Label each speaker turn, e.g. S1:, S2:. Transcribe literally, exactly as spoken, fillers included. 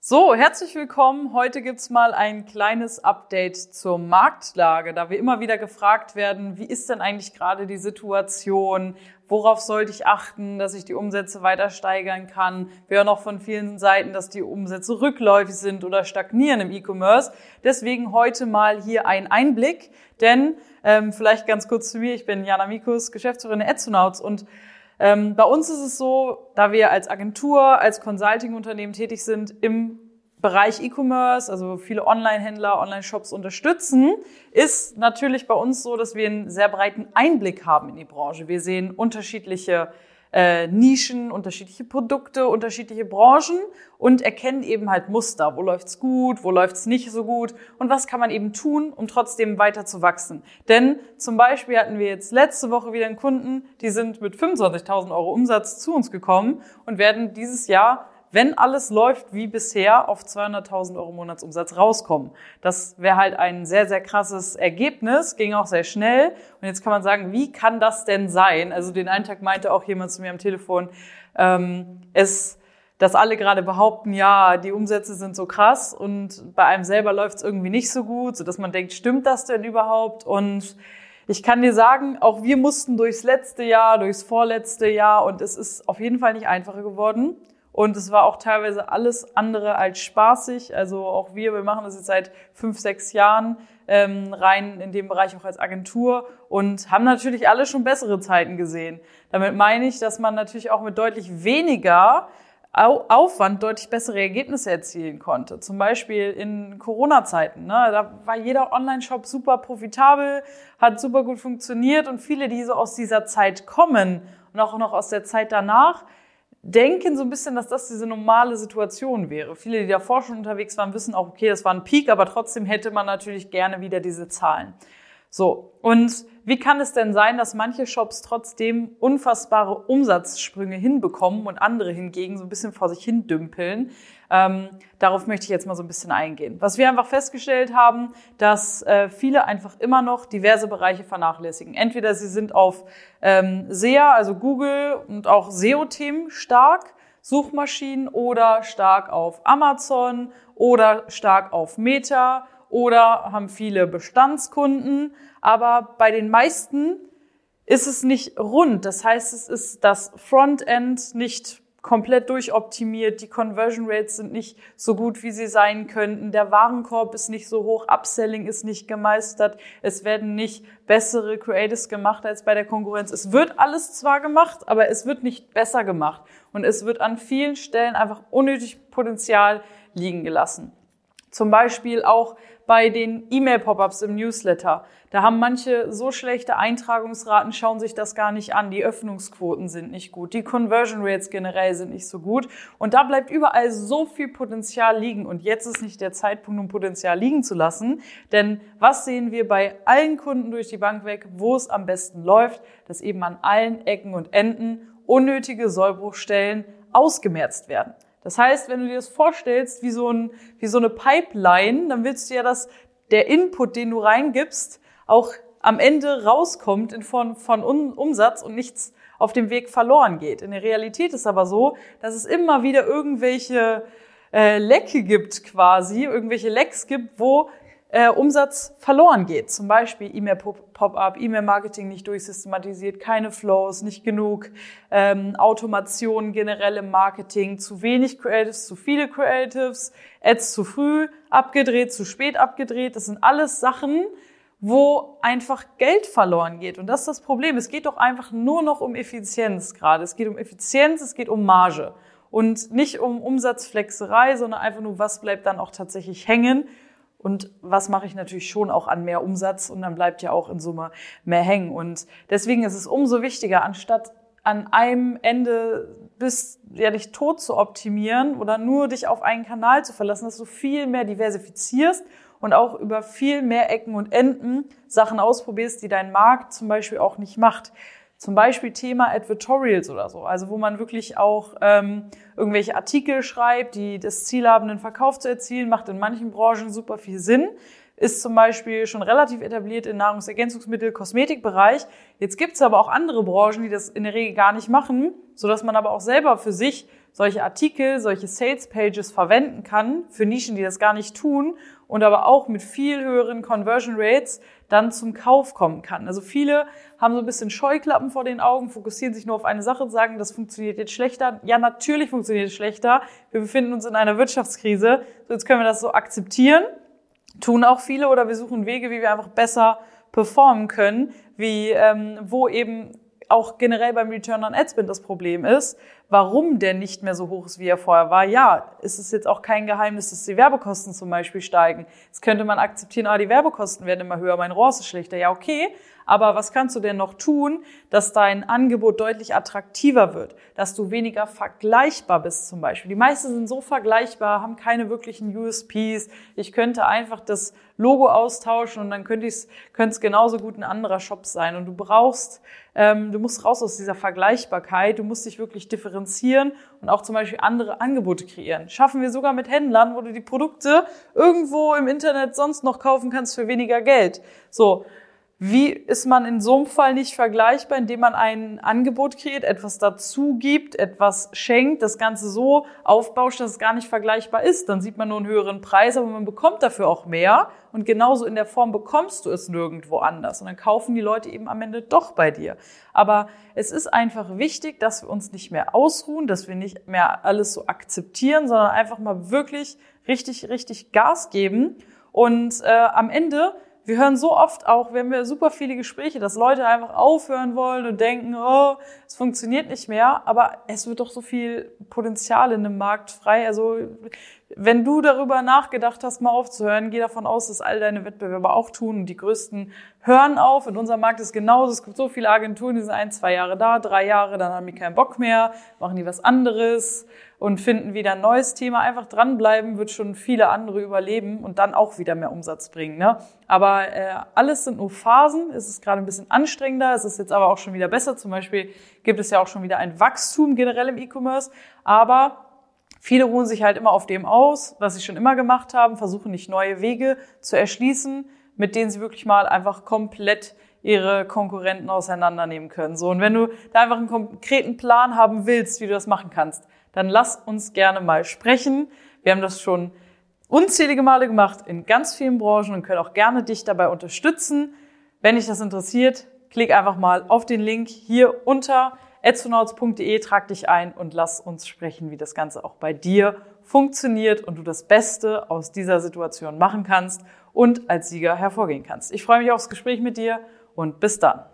S1: So, herzlich willkommen. Heute gibt's mal ein kleines Update zur Marktlage, da wir immer wieder gefragt werden, wie ist denn eigentlich gerade die Situation? Worauf sollte ich achten, dass ich die Umsätze weiter steigern kann? Wir hören auch von vielen Seiten, dass die Umsätze rückläufig sind oder stagnieren im E-Commerce. Deswegen heute mal hier ein Einblick, denn ähm, vielleicht ganz kurz zu mir, ich bin Jana Mikus, Geschäftsführerin der Adsonauts und Ähm, bei uns ist es so, da wir als Agentur, als Consulting-Unternehmen tätig sind im Bereich E-Commerce, also viele Online-Händler, Online-Shops unterstützen, ist natürlich bei uns so, dass wir einen sehr breiten Einblick haben in die Branche. Wir sehen unterschiedliche äh, Nischen, unterschiedliche Produkte, unterschiedliche Branchen und erkennen eben halt Muster. Wo läuft's gut, wo läuft's nicht so gut und was kann man eben tun, um trotzdem weiter zu wachsen. Denn zum Beispiel hatten wir jetzt letzte Woche wieder einen Kunden, die sind mit fünfundzwanzigtausend Euro Umsatz zu uns gekommen und werden dieses Jahr, wenn alles läuft wie bisher, auf zweihunderttausend Euro Monatsumsatz rauskommen. Das wäre halt ein sehr, sehr krasses Ergebnis, ging auch sehr schnell. Und jetzt kann man sagen, wie kann das denn sein? Also den einen Tag meinte auch jemand zu mir am Telefon, ähm, es, dass alle gerade behaupten, ja, die Umsätze sind so krass und bei einem selber läuft es irgendwie nicht so gut, sodass man denkt, stimmt das denn überhaupt? Und ich kann dir sagen, auch wir mussten durchs letzte Jahr, durchs vorletzte Jahr und es ist auf jeden Fall nicht einfacher geworden. Und es war auch teilweise alles andere als spaßig. Also auch wir, wir machen das jetzt seit fünf, sechs Jahren ähm, rein in dem Bereich auch als Agentur und haben natürlich alle schon bessere Zeiten gesehen. Damit meine ich, dass man natürlich auch mit deutlich weniger Aufwand deutlich bessere Ergebnisse erzielen konnte. Zum Beispiel in Corona-Zeiten. Ne? Da war jeder Online-Shop super profitabel, hat super gut funktioniert und viele, die so aus dieser Zeit kommen und auch noch aus der Zeit danach, denken so ein bisschen, dass das diese normale Situation wäre. Viele, die davor schon unterwegs waren, wissen auch, okay, das war ein Peak, aber trotzdem hätte man natürlich gerne wieder diese Zahlen. So, und wie kann es denn sein, dass manche Shops trotzdem unfassbare Umsatzsprünge hinbekommen und andere hingegen so ein bisschen vor sich hin dümpeln? Ähm, darauf möchte ich jetzt mal so ein bisschen eingehen. Was wir einfach festgestellt haben, dass äh, viele einfach immer noch diverse Bereiche vernachlässigen. Entweder sie sind auf ähm, S E A, also Google und auch S E O-Themen stark, Suchmaschinen oder stark auf Amazon oder stark auf Meta oder haben viele Bestandskunden. Aber bei den meisten ist es nicht rund. Das heißt, es ist das Frontend nicht komplett durchoptimiert, die Conversion Rates sind nicht so gut, wie sie sein könnten, der Warenkorb ist nicht so hoch, Upselling ist nicht gemeistert, es werden nicht bessere Creatives gemacht als bei der Konkurrenz. Es wird alles zwar gemacht, aber es wird nicht besser gemacht und es wird an vielen Stellen einfach unnötig Potenzial liegen gelassen. Zum Beispiel auch bei den E-Mail-Pop-ups im Newsletter. Da haben manche so schlechte Eintragungsraten, schauen sich das gar nicht an. Die Öffnungsquoten sind nicht gut. Die Conversion Rates generell sind nicht so gut. Und da bleibt überall so viel Potenzial liegen. Und jetzt ist nicht der Zeitpunkt, um Potenzial liegen zu lassen. Denn was sehen wir bei allen Kunden durch die Bank weg, wo es am besten läuft? Dass eben an allen Ecken und Enden unnötige Sollbruchstellen ausgemerzt werden. Das heißt, wenn du dir das vorstellst, wie so ein, wie so eine Pipeline, dann willst du ja, dass der Input, den du reingibst, auch am Ende rauskommt in Form von Umsatz und nichts auf dem Weg verloren geht. In der Realität ist aber so, dass es immer wieder irgendwelche äh, Lecke gibt quasi, irgendwelche Lecks gibt, wo äh, Umsatz verloren geht. Zum Beispiel E-Mail-Pop-up, E-Mail-Marketing nicht durchsystematisiert, keine Flows, nicht genug ähm, Automation generell im Marketing, zu wenig Creatives, zu viele Creatives, Ads zu früh abgedreht, zu spät abgedreht. Das sind alles Sachen, wo einfach Geld verloren geht. Und das ist das Problem. Es geht doch einfach nur noch um Effizienz gerade. Es geht um Effizienz, es geht um Marge. Und nicht um Umsatzflexerei, sondern einfach nur, was bleibt dann auch tatsächlich hängen. Und was mache ich natürlich schon auch an mehr Umsatz und dann bleibt ja auch in Summe mehr hängen. Und deswegen ist es umso wichtiger, anstatt an einem Ende bis ja dich tot zu optimieren oder nur dich auf einen Kanal zu verlassen, dass du viel mehr diversifizierst und auch über viel mehr Ecken und Enden Sachen ausprobierst, die dein Markt zum Beispiel auch nicht macht. Zum Beispiel Thema Advertorials oder so, also wo man wirklich auch ähm, irgendwelche Artikel schreibt, die das Ziel haben, einen Verkauf zu erzielen, macht in manchen Branchen super viel Sinn, ist zum Beispiel schon relativ etabliert im Nahrungsergänzungsmittel-, Kosmetikbereich. Jetzt gibt es aber auch andere Branchen, die das in der Regel gar nicht machen, sodass man aber auch selber für sich solche Artikel, solche Sales Pages verwenden kann für Nischen, die das gar nicht tun und aber auch mit viel höheren Conversion Rates dann zum Kauf kommen kann. Also viele haben so ein bisschen Scheuklappen vor den Augen, fokussieren sich nur auf eine Sache, sagen, das funktioniert jetzt schlechter. Ja, natürlich funktioniert es schlechter. Wir befinden uns in einer Wirtschaftskrise. So, jetzt können wir das so akzeptieren. Tun auch viele oder wir suchen Wege, wie wir einfach besser performen können, wie ähm, wo eben auch generell beim Return on Ad Spend das Problem ist, warum der nicht mehr so hoch ist, wie er vorher war. Ja, es ist jetzt auch kein Geheimnis, dass die Werbekosten zum Beispiel steigen. Jetzt könnte man akzeptieren, ah, die Werbekosten werden immer höher, mein R O A S ist schlechter. Ja, okay, aber was kannst du denn noch tun, dass dein Angebot deutlich attraktiver wird, dass du weniger vergleichbar bist zum Beispiel. Die meisten sind so vergleichbar, haben keine wirklichen U S Ps. Ich könnte einfach das Logo austauschen und dann könnte es könnte es genauso gut ein anderer Shop sein. Und du brauchst, ähm, du musst raus aus dieser Vergleichbarkeit, du musst dich wirklich differenzieren und auch zum Beispiel andere Angebote kreieren. Schaffen wir sogar mit Händlern, wo du die Produkte irgendwo im Internet sonst noch kaufen kannst für weniger Geld. So. Wie ist man in so einem Fall nicht vergleichbar, indem man ein Angebot kreiert, etwas dazu gibt, etwas schenkt, das Ganze so aufbauscht, dass es gar nicht vergleichbar ist? Dann sieht man nur einen höheren Preis, aber man bekommt dafür auch mehr. Und genauso in der Form bekommst du es nirgendwo anders. Und dann kaufen die Leute eben am Ende doch bei dir. Aber es ist einfach wichtig, dass wir uns nicht mehr ausruhen, dass wir nicht mehr alles so akzeptieren, sondern einfach mal wirklich richtig, richtig Gas geben. Und äh, am Ende... Wir hören so oft auch, wir haben ja super viele Gespräche, dass Leute einfach aufhören wollen und denken, oh, es funktioniert nicht mehr, aber es wird doch so viel Potenzial in dem Markt frei. Also wenn du darüber nachgedacht hast, mal aufzuhören, geh davon aus, dass all deine Wettbewerber auch tun und die größten hören auf. In unserem Markt ist genauso, es gibt so viele Agenturen, die sind ein, zwei Jahre da, drei Jahre, dann haben die keinen Bock mehr, machen die was anderes und finden wieder ein neues Thema. Einfach dranbleiben, wird schon viele andere überleben und dann auch wieder mehr Umsatz bringen. Ne? Aber äh, alles sind nur Phasen. Es ist gerade ein bisschen anstrengender, es ist jetzt aber auch schon wieder besser. Zum Beispiel gibt es ja auch schon wieder ein Wachstum generell im E-Commerce, aber viele ruhen sich halt immer auf dem aus, was sie schon immer gemacht haben, versuchen nicht neue Wege zu erschließen, mit denen sie wirklich mal einfach komplett ihre Konkurrenten auseinandernehmen können. So, und wenn du da einfach einen konkreten Plan haben willst, wie du das machen kannst, dann lass uns gerne mal sprechen. Wir haben das schon unzählige Male gemacht in ganz vielen Branchen und können auch gerne dich dabei unterstützen. Wenn dich das interessiert, klick einfach mal auf den Link hier unter adsonauts punkt de, trag dich ein und lass uns sprechen, wie das Ganze auch bei dir funktioniert und du das Beste aus dieser Situation machen kannst und als Sieger hervorgehen kannst. Ich freue mich aufs Gespräch mit dir und bis dann.